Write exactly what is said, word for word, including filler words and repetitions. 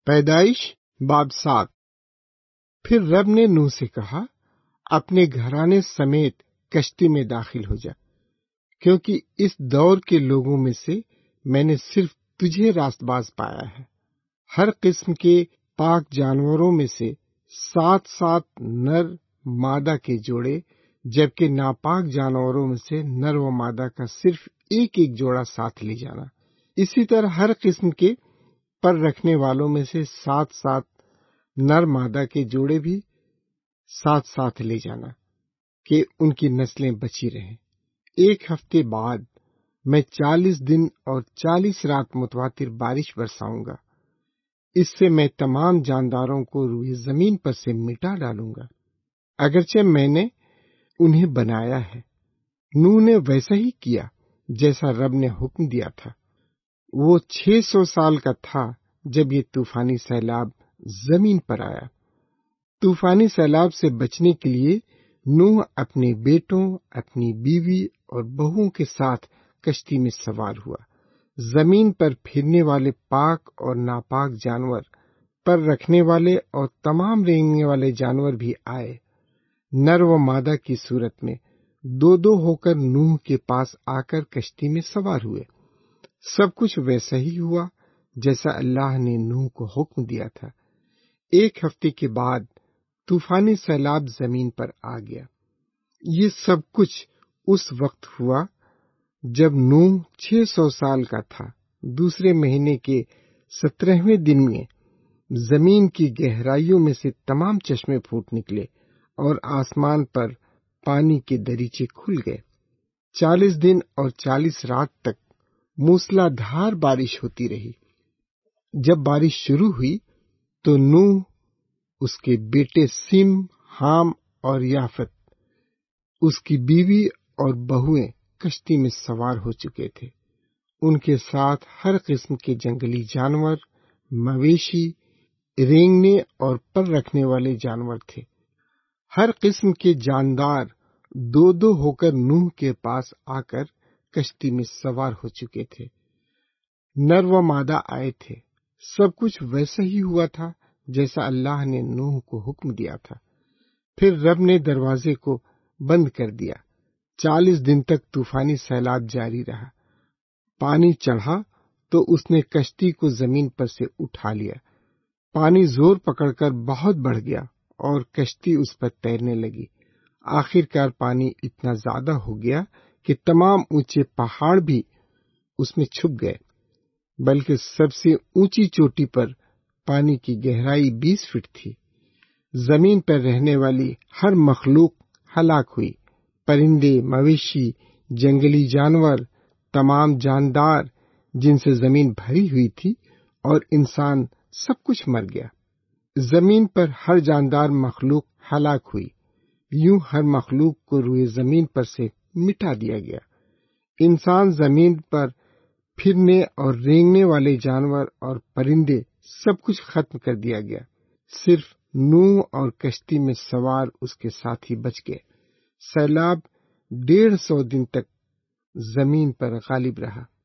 پیدائش باب سات۔ پھر رب نے نوح سے کہا، اپنے گھرانے سمیت کشتی میں داخل ہو جا، کیونکہ اس دور کے لوگوں میں سے میں نے صرف تجھے راست باز پایا ہے۔ ہر قسم کے پاک جانوروں میں سے سات سات نر مادہ کے جوڑے، جبکہ ناپاک جانوروں میں سے نر و مادہ کا صرف ایک ایک جوڑا ساتھ لے جانا۔ اسی طرح ہر قسم کے پر رکھنے والوں میں سے سات سات نر مادہ کے جوڑے بھی ساتھ ساتھ لے جانا، کہ ان کی نسلیں بچی رہیں۔ ایک ہفتے بعد میں چالیس دن اور چالیس رات متواتر بارش برساؤں گا، اس سے میں تمام جانداروں کو روئے زمین پر سے مٹا ڈالوں گا، اگرچہ میں نے انہیں بنایا ہے۔ نوح نے ویسا ہی کیا جیسا رب نے حکم دیا تھا۔ وہ چھ سو سال کا تھا جب یہ طوفانی سیلاب زمین پر آیا۔ طوفانی سیلاب سے بچنے کے لیے نوح اپنے بیٹوں، اپنی بیوی اور بہوؤں کے ساتھ کشتی میں سوار ہوا۔ زمین پر پھرنے والے پاک اور ناپاک جانور، پر رکھنے والے اور تمام رینگنے والے جانور بھی آئے، نر و مادہ کی صورت میں، دو دو ہو کر نوح کے پاس آ کر کشتی میں سوار ہوئے۔ سب کچھ ویسا ہی ہوا جیسا اللہ نے نوح کو حکم دیا تھا۔ ایک ہفتے کے بعد طوفانی سیلاب زمین پر آ گیا۔ یہ سب کچھ اس وقت ہوا جب نوح چھ سو سال کا تھا۔ دوسرے مہینے کے سترہویں دن میں زمین کی گہرائیوں میں سے تمام چشمے پھوٹ نکلے اور آسمان پر پانی کے دریچے کھل گئے۔ چالیس دن اور چالیس رات تک موسلا دھار بارش ہوتی رہی۔ جب بارش شروع ہوئی تو نوح، اس کے بیٹے سیم، حام اور یافت، اس کی بیوی اور بہوئیں کشتی میں سوار ہو چکے تھے۔ ان کے ساتھ ہر قسم کے جنگلی جانور، مویشی، رینگنے اور پر رکھنے والے جانور تھے۔ ہر قسم کے جاندار دو دو ہو کر نوح کے پاس آ کر کشتی میں سوار ہو چکے تھے۔ نر و مادہ آئے تھے۔ سب کچھ ویسا ہی ہوا تھا جیسا اللہ نے نوح کو حکم دیا تھا۔ پھر رب نے دروازے کو بند کر دیا۔ چالیس دن تک طوفانی سیلاب جاری رہا۔ پانی چڑھا تو اس نے کشتی کو زمین پر سے اٹھا لیا۔ پانی زور پکڑ کر بہت بڑھ گیا اور کشتی اس پر تیرنے لگی۔ آخر کار پانی اتنا زیادہ ہو گیا کہ تمام اونچے پہاڑ بھی اس میں چھپ گئے، بلکہ سب سے اونچی چوٹی پر پانی کی گہرائی بیس فٹ تھی۔ زمین پر رہنے والی ہر مخلوق ہلاک ہوئی۔ پرندے، مویشی، جنگلی جانور، تمام جاندار جن سے زمین بھری ہوئی تھی، اور انسان، سب کچھ مر گیا۔ زمین پر ہر جاندار مخلوق ہلاک ہوئی۔ یوں ہر مخلوق کو روئے زمین پر سے مٹا دیا گیا۔ انسان، زمین پر پھرنے اور رینگنے والے جانور اور پرندے، سب کچھ ختم کر دیا گیا۔ صرف نوح اور کشتی میں سوار اس کے ساتھی بچ گئے۔ سیلاب ڈیڑھ سو دن تک زمین پر غالب رہا۔